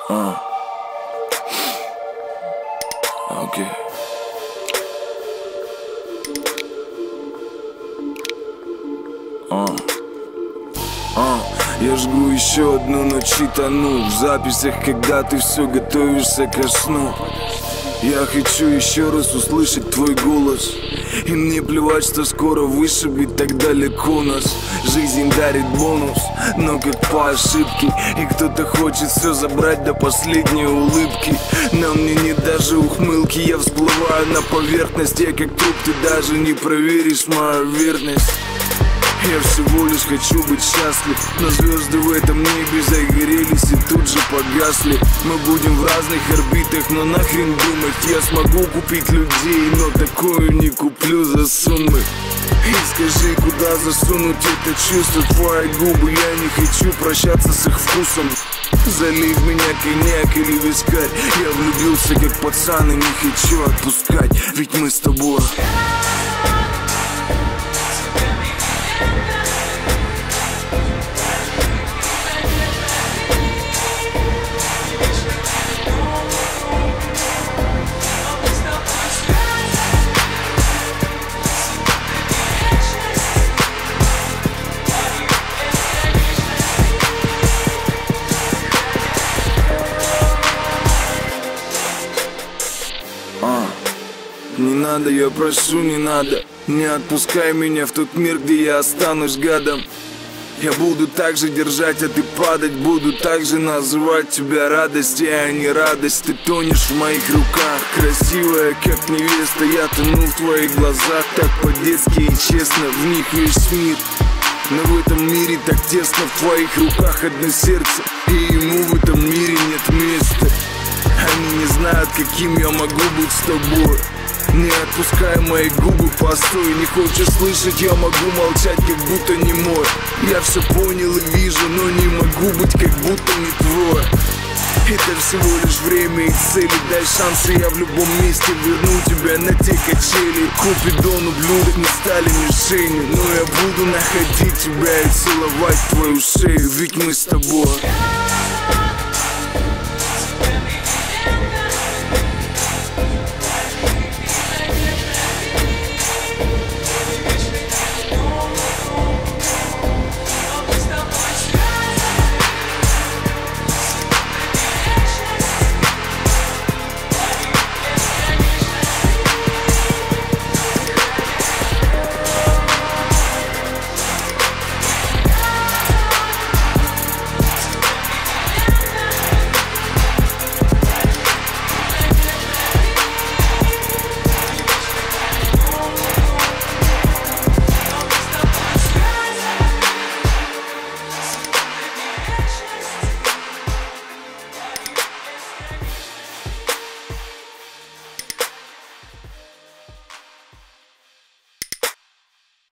Окей. Я жгу еще одну ночь и тону в записях, когда ты все готовишься ко сну. Я хочу еще раз услышать твой голос, и мне плевать, что скоро вышибет так далеко нас. Жизнь дарит бонус, но как по ошибке, и кто-то хочет все забрать до последней улыбки. На мне нет даже ухмылки, я всплываю на поверхность. Я как труп, ты даже не проверишь мою верность. Я всего лишь хочу быть счастлив, но звезды в этом небе загорелись и тут же погасли. Мы будем в разных орбитах, но нахрен думать. Я смогу купить людей, но такое не куплю за суммы. И скажи, куда засунуть это чувство, твои губы. Я не хочу прощаться с их вкусом. Залей в меня коньяк или вискарь. Я влюбился как пацан и не хочу отпускать, ведь мы с тобой. Не надо, я прошу, не надо. Не отпускай меня в тот мир, где я останусь гадом. Я буду так же держать, а ты падать. Буду так же называть тебя радостью, а не радость. Ты тонешь в моих руках, красивая, как невеста. Я тону в твоих глазах, так по-детски и честно. В них весь мир, но в этом мире так тесно. В твоих руках одно сердце, и ему в этом мире нет места. Они не знают, каким я могу быть с тобой. Не отпускай мои губы, постой. Не хочешь слышать, я могу молчать, как будто не мой. Я все понял и вижу, но не могу быть, как будто не твой. Это всего лишь время и цели. Дай шансы, я в любом месте верну тебя на те качели. Купидон, ублюдок, не стали мишенью, но я буду находить тебя и целовать твою шею, ведь мы с тобой.